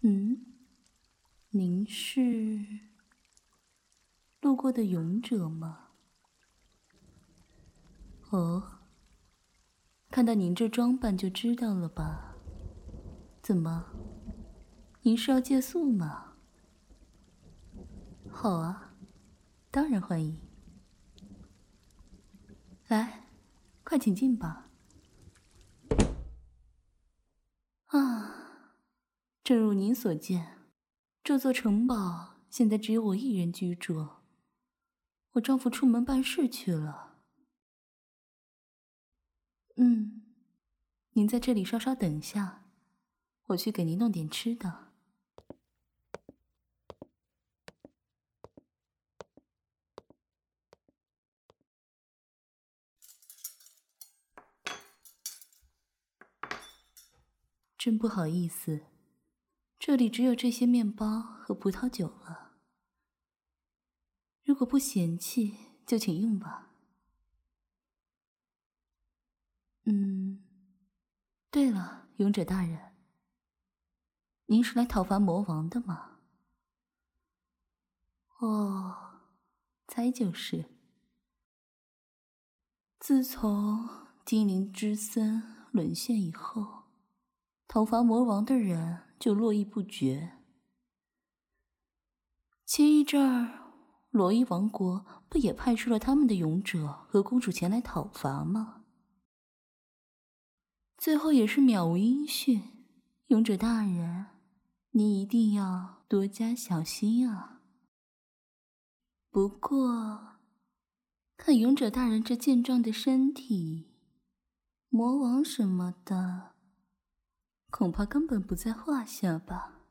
您是路过的勇者吗？哦，看到您这装扮就知道了吧？怎么，您是要借宿吗？好啊，当然欢迎。来，快请进吧。啊，正如您所见，这座城堡现在只有我一人居住。我丈夫出门办事去了。您在这里稍稍等下，我去给您弄点吃的。真不好意思，这里只有这些面包和葡萄酒了。如果不嫌弃，就请用吧。对了，勇者大人，您是来讨伐魔王的吗？哦，猜就是。自从精灵之森沦陷以后，讨伐魔王的人就络绎不绝。前一阵儿，罗伊王国不也派出了他们的勇者和公主前来讨伐吗？最后也是渺无音讯。勇者大人，你一定要多加小心啊。不过，看勇者大人这健壮的身体，魔王什么的，恐怕根本不在话下吧。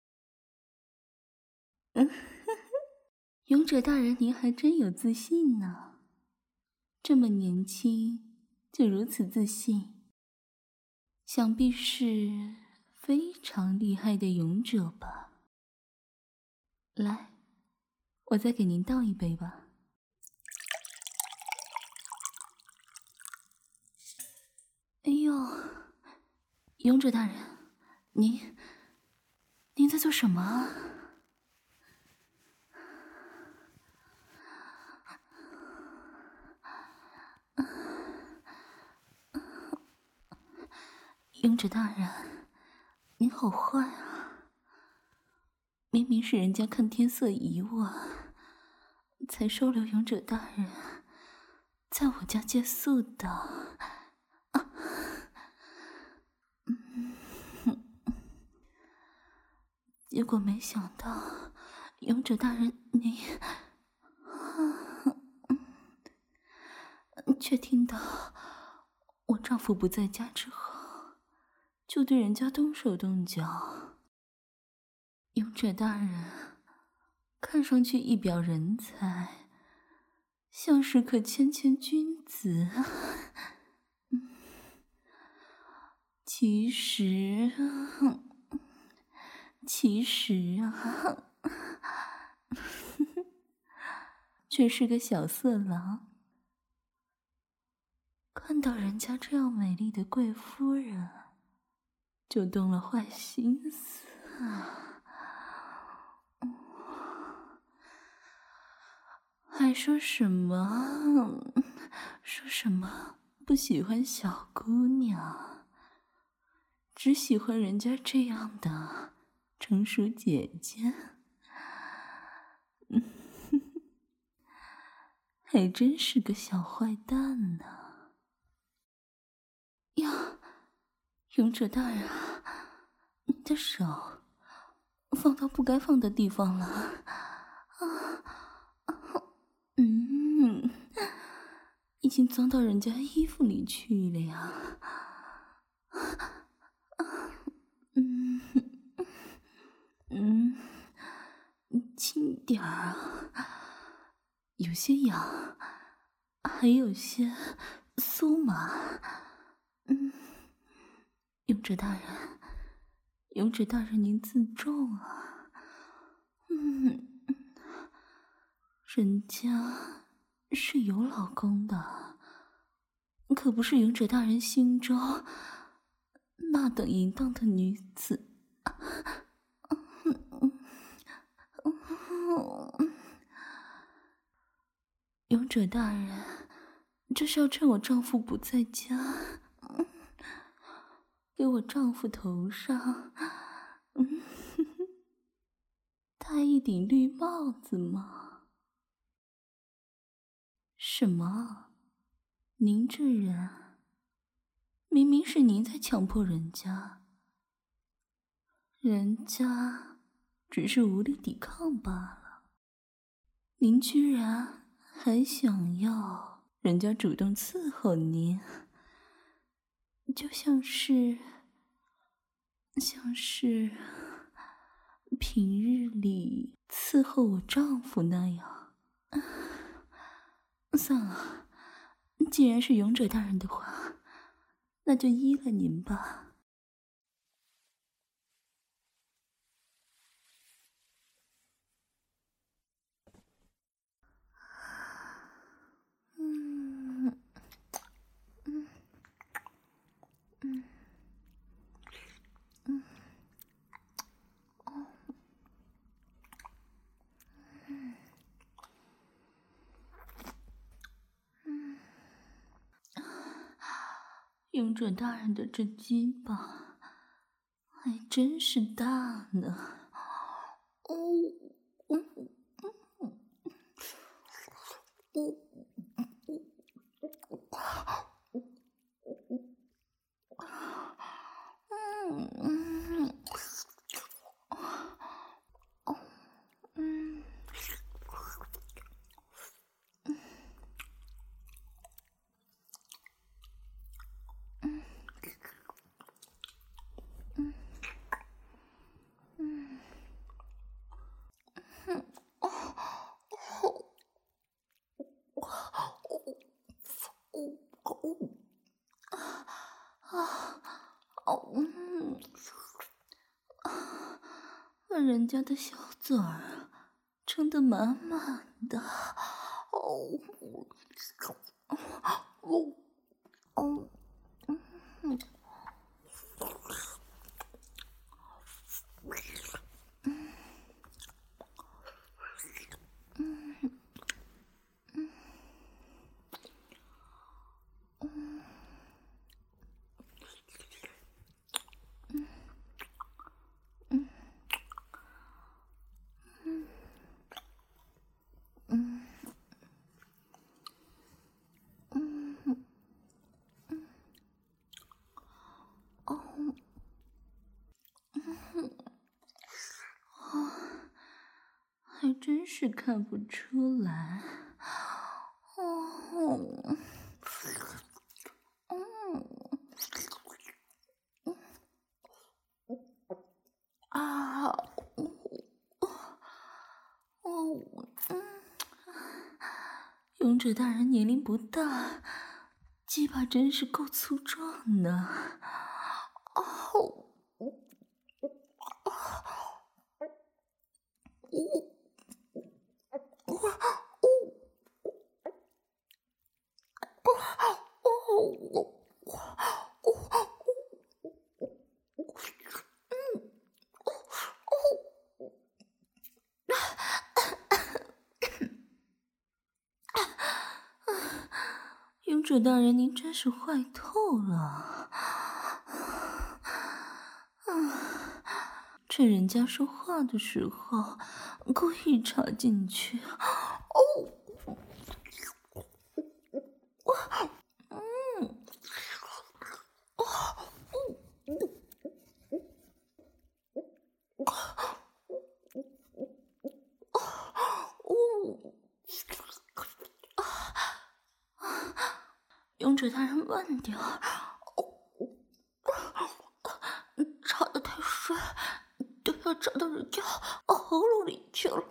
勇者大人，您还真有自信呢。这么年轻就如此自信，想必是非常厉害的勇者吧。来，我再给您倒一杯吧。哎呦，勇者大人，您在做什么啊？勇者大人，您好坏啊！明明是人家看天色已晚，才收留勇者大人在我家借宿的。结果没想到，勇者大人您却听到我丈夫不在家之后，就对人家动手动脚。勇者大人看上去一表人才，像是个谦谦君子，其实啊，却是个小色狼。看到人家这样美丽的贵夫人，就动了坏心思啊！还说什么不喜欢小姑娘，只喜欢人家这样的成熟姐姐。还真是个小坏蛋呢。呀，勇者大人，你的手放到不该放的地方了。已经钻到人家衣服里去了呀。轻点儿啊，有些痒，还有些酥麻。勇者大人您自重啊。人家是有老公的，可不是勇者大人心中那等淫荡的女子。 勇者大人，这是要趁我丈夫不在家，给我丈夫头上戴一顶绿帽子吗？什么？您这人，明明是您在强迫人家，人家只是无力抵抗罢了，您居然还想要人家主动伺候您，就像是平日里伺候我丈夫那样。算了，既然是勇者大人的话，那就依了您吧。勇者大人的这鸡巴还真是大呢。把人家的小嘴儿撑得满满的。还真是看不出来。勇者大人年龄不大，鸡巴真是够粗壮呢。勇者大人，您真是坏透了！趁人家说话的时候，故意插进去。勇者大人慢点儿，插得太深，都要插到人家喉咙里去了。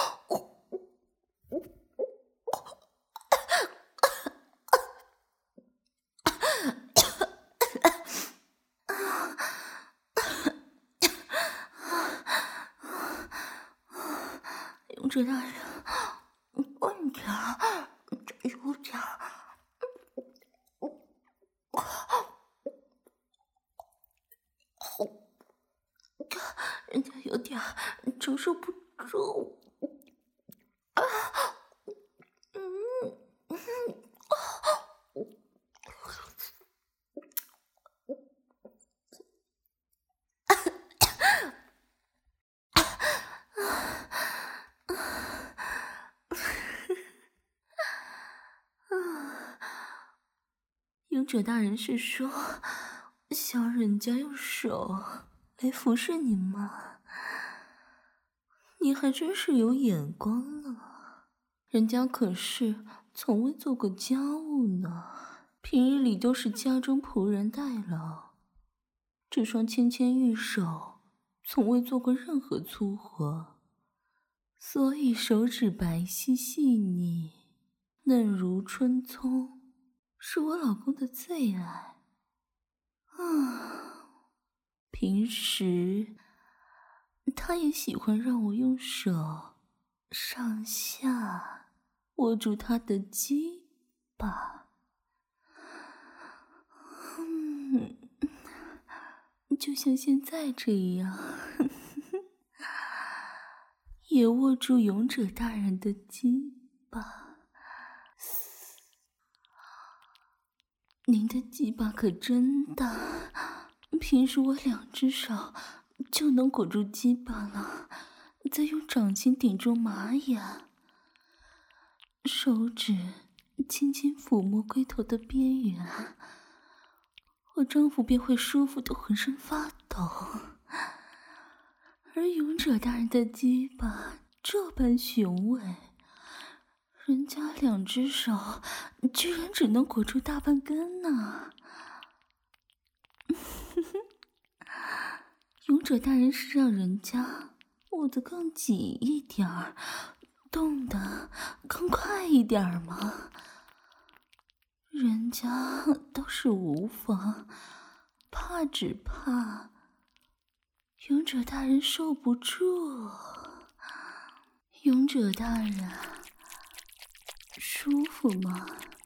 勇者大人，慢点儿，再有点儿。人家有点承受不住。 勇者大人是说想人家用手来服侍你吗？你还真是有眼光呢，人家可是从未做过家务呢，平日里都是家中仆人代劳，这双纤纤玉手从未做过任何粗活，所以手指白皙细腻，嫩如春葱，是我老公的最爱。平时他也喜欢让我用手上下握住他的鸡巴，就像现在这样，也握住勇者大人的鸡巴。您的鸡巴可真大，平时我2只手就能裹住鸡巴了，再用掌心顶住马眼，手指轻轻抚摸龟头的边缘，我丈夫便会舒服的浑身发抖。而勇者大人的鸡巴这般雄伟，人家2只手居然只能裹住大半根呢。勇者大人是让人家握得更紧一点儿，动得更快一点儿吗？人家倒是无妨，怕只怕勇者大人受不住。勇者大人舒服吗？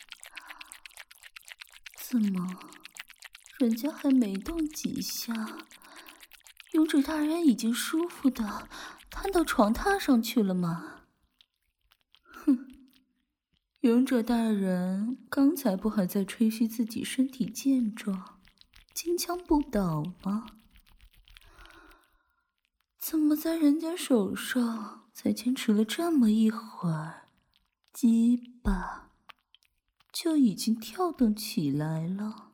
怎么人家还没动几下，勇者大人已经舒服的瘫到床榻上去了吗？哼，勇者大人刚才不还在吹嘘自己身体健壮，金枪不倒吗？怎么在人家手上才坚持了这么一会儿，鸡巴就已经跳动起来了？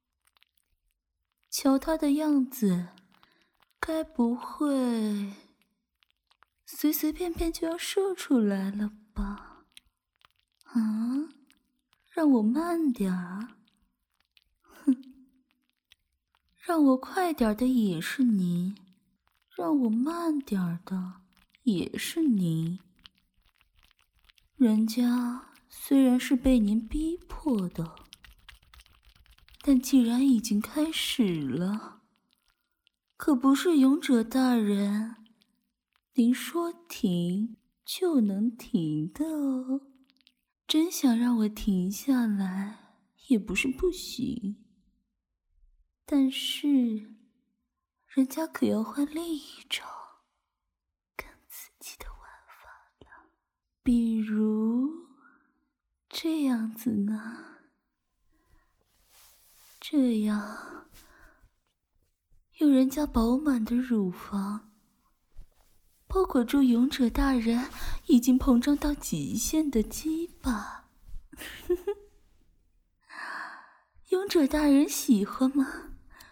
瞧他的样子，该不会随随便便就要射出来了吧？啊，让我慢点儿？哼，让我快点的也是您，让我慢点儿的也是您。人家虽然是被您逼迫的，但既然已经开始了，可不是勇者大人您说停就能停的哦。真想让我停下来也不是不行，但是人家可要换另一种更刺激的玩法了，比如这样子呢，这样用人家饱满的乳房包裹住勇者大人已经膨胀到极限的鸡巴。勇者大人喜欢吗？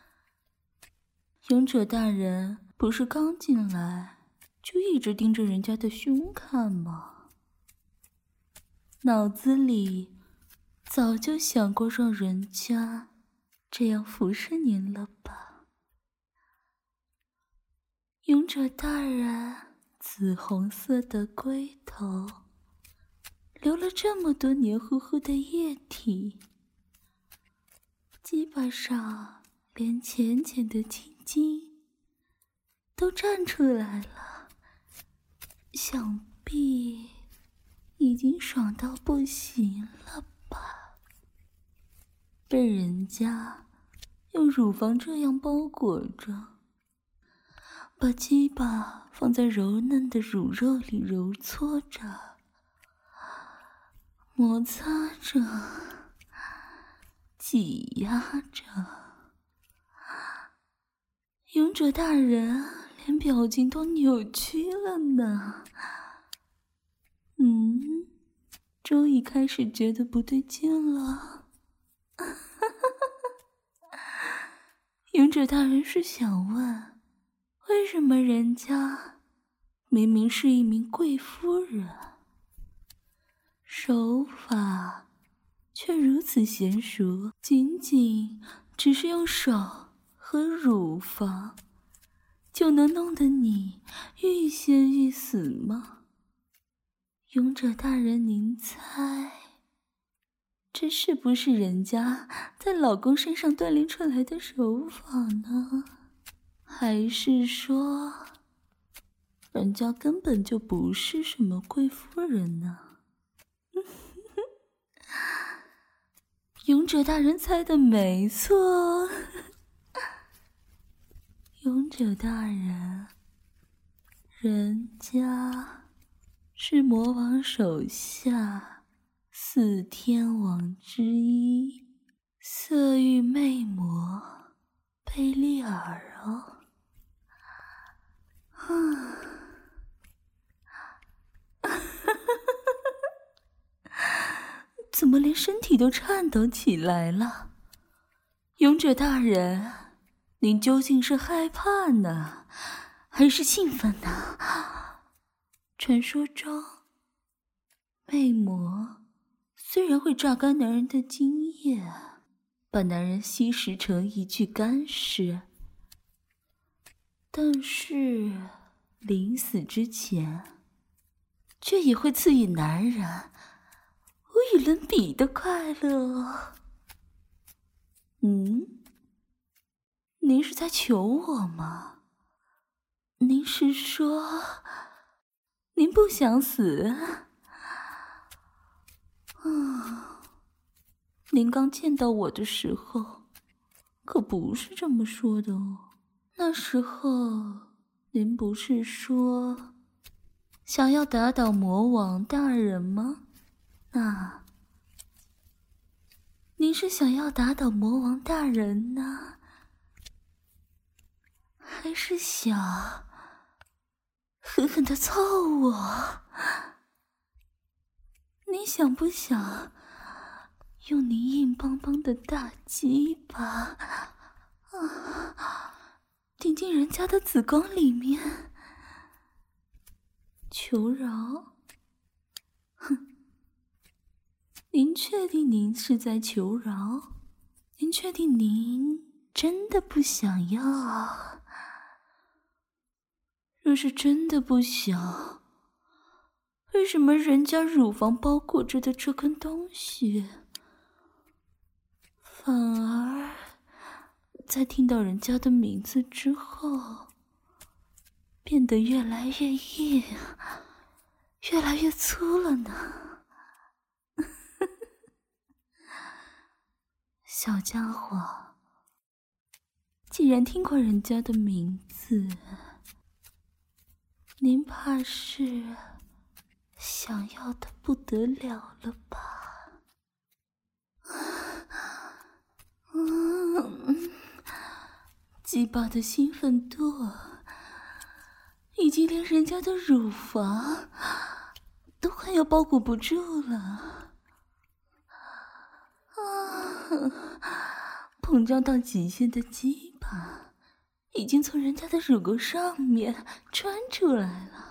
勇者大人不是刚进来就一直盯着人家的胸看吗？脑子里早就想过让人家这样服侍您了吧？勇者大人紫红色的龟头流了这么多黏糊糊的液体，鸡巴上连浅浅的青筋都站出来了，想必已经爽到不行了吧？被人家用乳房这样包裹着，把鸡巴放在柔嫩的乳肉里揉搓着， 摩擦着，挤压着。勇者大人连表情都扭曲了呢。终于开始觉得不对劲了。勇者大人是想问，为什么人家明明是一名贵夫人，手法却如此娴熟，仅仅只是用手和乳房就能弄得你欲仙欲死吗？勇者大人，您猜，这是不是人家在老公身上锻炼出来的手法呢？还是说，人家根本就不是什么贵夫人呢？勇者大人猜的没错，勇者大人，人家是魔王手下4天王之一，色欲魅魔贝利尔哦。怎么连身体都颤抖起来了？勇者大人，您究竟是害怕呢，还是兴奋呢？传说中，魅魔虽然会榨干男人的精液，把男人吸食成一具干尸，但是临死之前，却也会赐予男人无与伦比的快乐。您是在求我吗？您是说您不想死？您刚见到我的时候可不是这么说的哦。那时候您不是说想要打倒魔王大人吗？那您是想要打倒魔王大人呢，还是想狠狠地操我？你想不想用你硬邦邦的大鸡巴顶进人家的子宫里面求饶？哼，您确定您是在求饶？您确定您真的不想要？若是真的不想，为什么人家乳房包裹着的这根东西，反而在听到人家的名字之后，变得越来越硬，越来越粗了呢？小家伙，既然听过人家的名字，您怕是想要的不得了了吧？鸡巴的兴奋度已经连人家的乳房都快要包裹不住了。膨胀到极限的鸡巴已经从人家的乳沟上面穿出来了。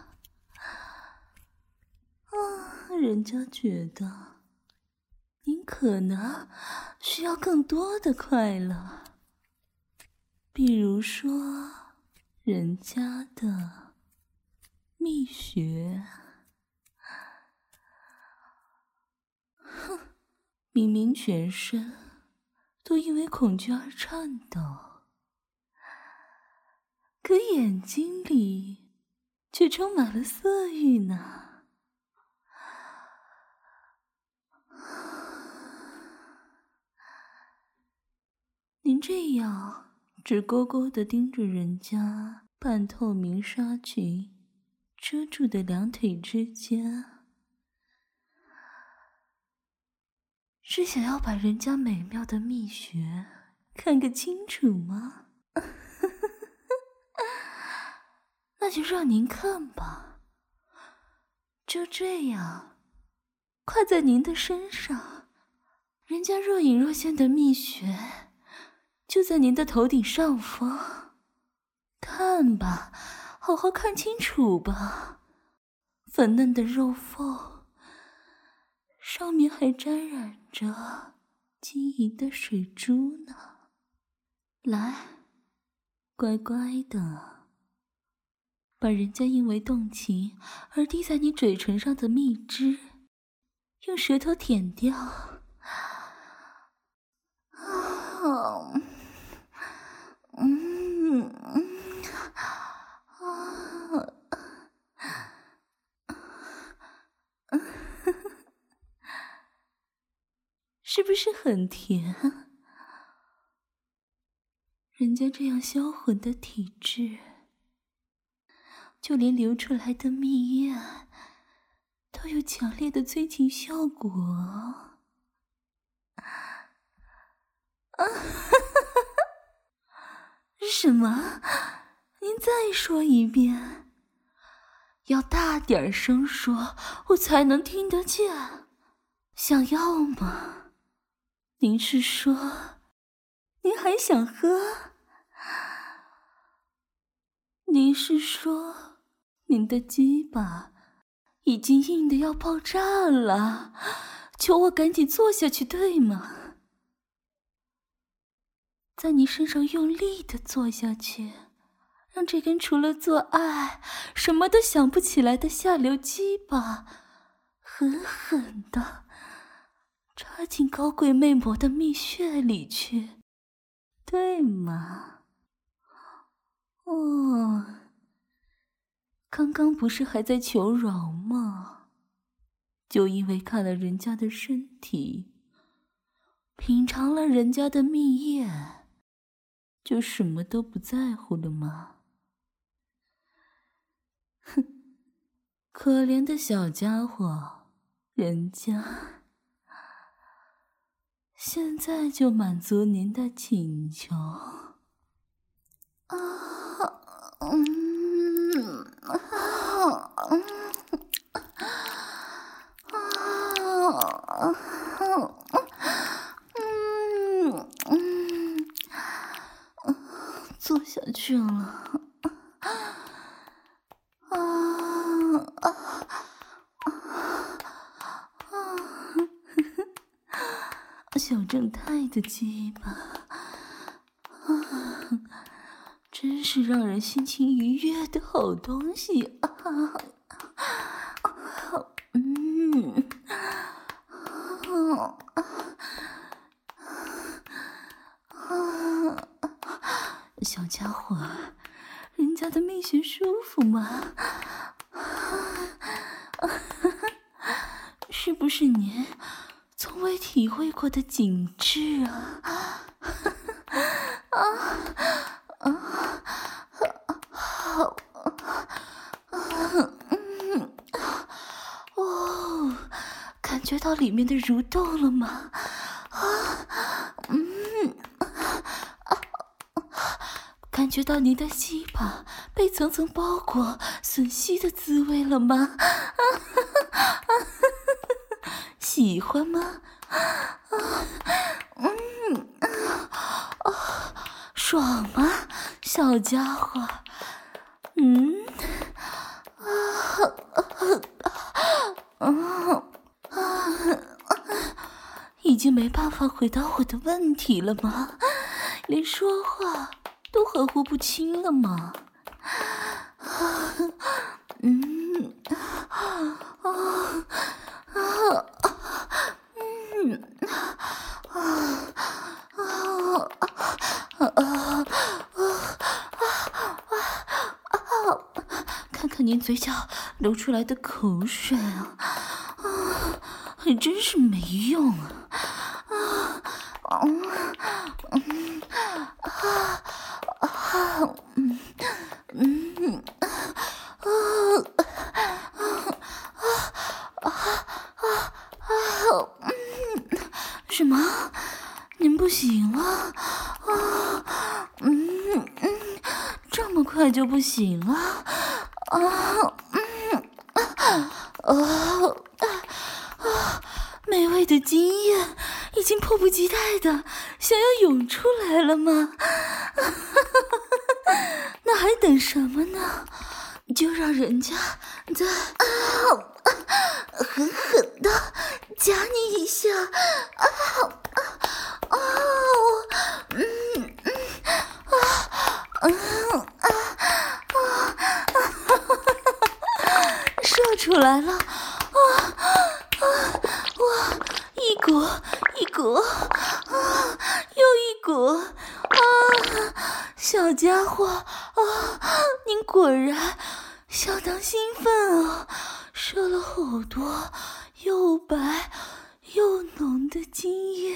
人家觉得您可能需要更多的快乐，比如说人家的蜜穴。哼，明明全身都因为恐惧而颤抖，可眼睛里却充满了色欲呢。您这样直勾勾地盯着人家半透明纱裙遮住的两腿之间， 是想要把人家美妙的蜜穴看个清楚吗？那就让您看吧。就这样，跨在您的身上，人家若隐若现的蜜穴就在您的头顶上方。看吧，好好看清楚吧。粉嫩的肉缝，上面还沾染着晶莹的水珠呢。来，乖乖的，把人家因为动情而滴在你嘴唇上的蜜汁用舌头舔掉。是不是很甜啊？人家这样销魂的体质，就连流出来的蜜液都有强烈的催情效果。什么？您再说一遍，要大点声说，我才能听得见。想要吗？您是说您还想喝？您是说您的鸡巴已经硬得要爆炸了，求我赶紧坐下去，对吗？在你身上用力地坐下去，让这根除了做爱什么都想不起来的下流鸡巴狠狠地插进高贵魅魔的蜜穴里去，对吗？哦，刚刚不是还在求饶吗？就因为看了人家的身体，品尝了人家的蜜液，就什么都不在乎了吗？哼，可怜的小家伙，人家现在就满足您的请求。坐下去了。小正太的鸡巴，真是让人心情愉悦的好东西啊！小家伙，人家的蜜穴舒服吗？是不是您从未体会过的景致啊？哦，感觉到里面的蠕动了吗？感觉到您的鸡巴被层层包裹吮吸的滋味了吗？喜欢吗？爽吗，小家伙？已经没办法回答我的问题了吗？连说话都含糊不清了吗？看看您嘴角流出来的口水啊，还真是没用啊！ 么快就不行了？美味的精液已经迫不及待的想要涌出来了吗？那还等什么呢？就让人家再狠狠的夹你一下。射出来了！哇，一股一股又一股小家伙您果然相当兴奋啊，射了好多又白又浓的精液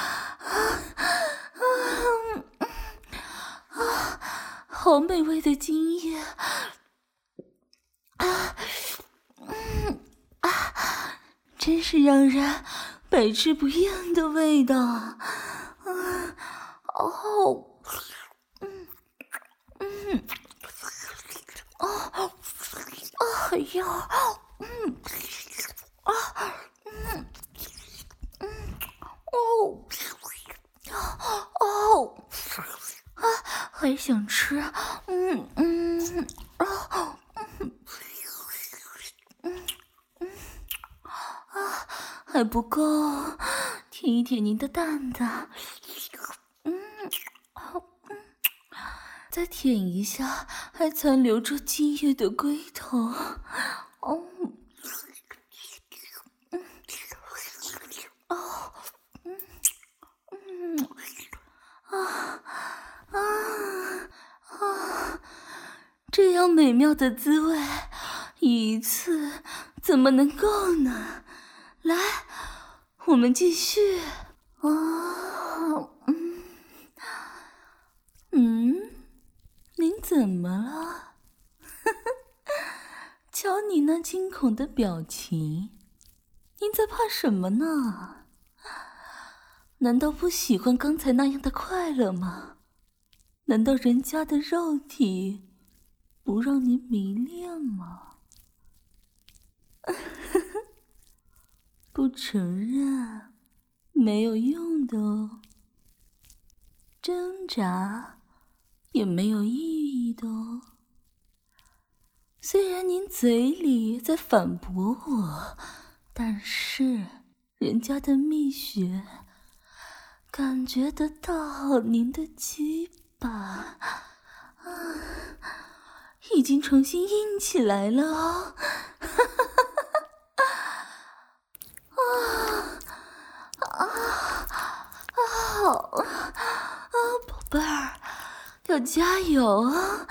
好美味的精液真是让人百吃不厌的味道哎呀，还想吃，还不够，舔一舔您的蛋蛋，再舔一下还残留着精液的龟头，这样美妙的滋味，一次怎么能够呢？来，我们继续。您怎么了？瞧你那惊恐的表情，您在怕什么呢？难道不喜欢刚才那样的快乐吗？难道人家的肉体不让您迷恋吗？不承认没有用的哦，挣扎也没有意义的哦。虽然您嘴里在反驳我，但是人家的蜜穴感觉得到您的鸡巴已经重新硬起来了哦。宝贝儿，要加油啊！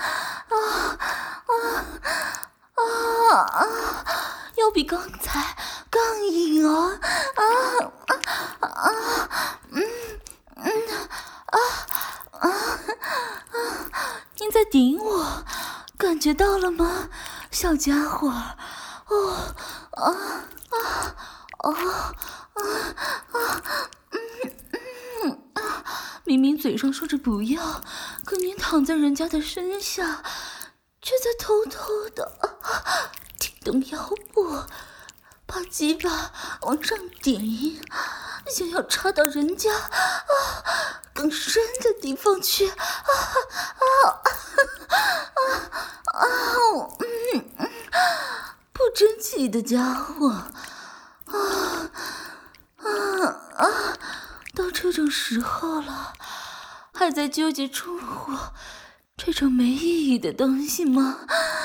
要比刚才更硬哦！您在顶我，感觉到了吗，小家伙？明明嘴上说着不要，可您躺在人家的身下，却在偷偷的挺动腰部，把鸡巴往上顶，想要插到人家更深的地方去。不争气的家伙！到这种时候了，还在纠结出火这种没意义的东西吗？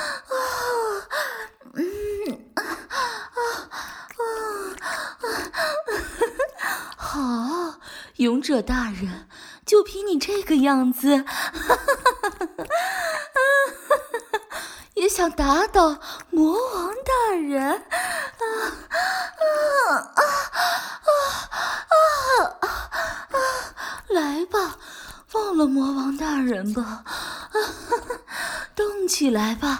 好，勇者大人，就凭你这个样子，也想打倒魔王大人？来吧，忘了魔王大人吧，动起来吧！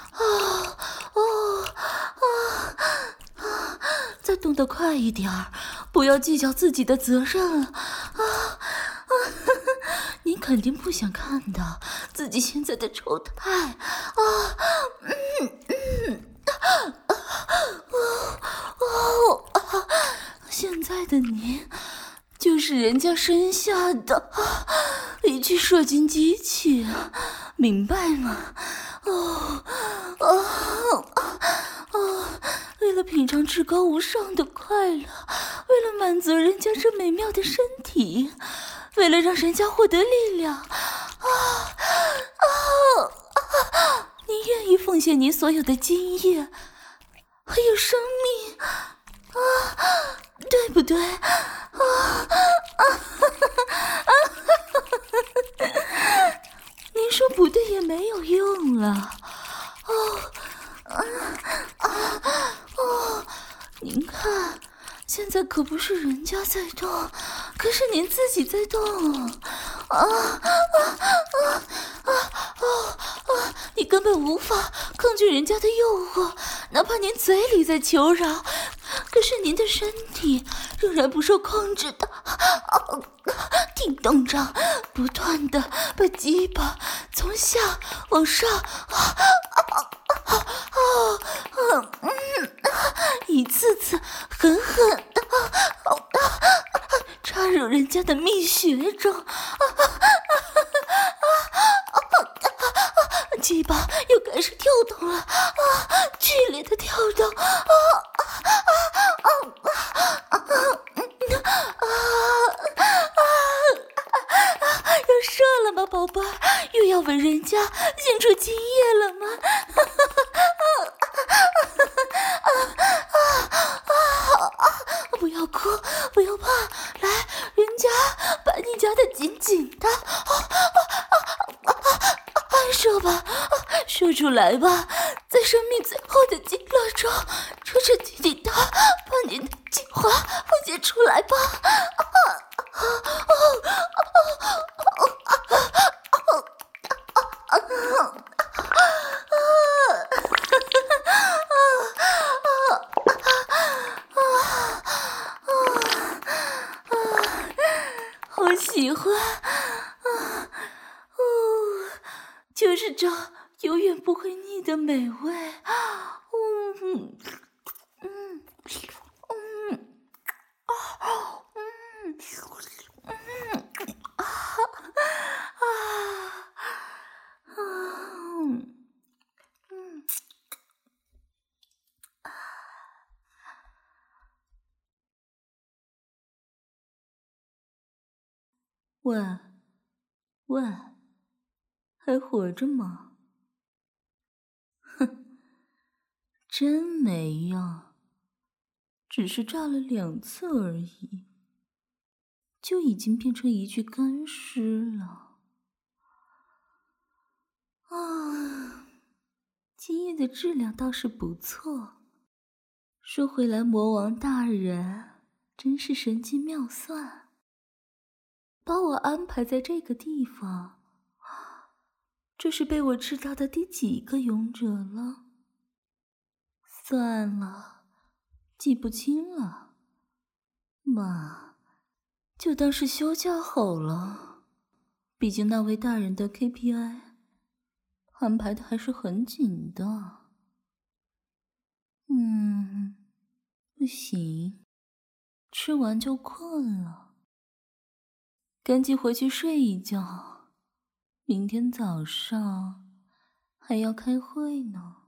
再动得快一点儿，不要计较自己的责任了。你肯定不想看到自自己现在的丑态现在的你就是人家生下的一具射精机器，明白吗？为了品尝至高无上的快乐，为了满足人家这美妙的身体，为了让人家获得力量，你愿意奉献你所有的精液，还有生命对不对？您说不对也没有用了。您看，现在可不是人家在动，可是您自己在动。你根本无法抗拒人家的诱惑，哪怕您嘴里在求饶，可是您的身体仍然不受控制的叮咚着，不断的把鸡巴从下往上一次次狠狠的插入人家的蜜穴中，鸡巴又开始跳动了，剧烈的跳动，要射了吗，宝贝儿？又要吻人家献出精液了吗？不要哭，不要怕，来，人家把你夹得紧紧的，射吧，射出来吧，在生命最后的极乐中，彻彻底底的把你的精华奉献出来吧。好喜欢就是这永远不会腻的美味。喂，还活着吗？哼，真没用，只是炸了2次而已，就已经变成一具干尸了。精液的质量倒是不错。说回来，魔王大人真是神机妙算，把我安排在这个地方。这是被我知道的第几个勇者了？算了，记不清了。妈，就当是休假好了。毕竟那位大人的 KPI 安排的还是很紧的。不行，吃完就困了，赶紧回去睡一觉。明天早上还要开会呢。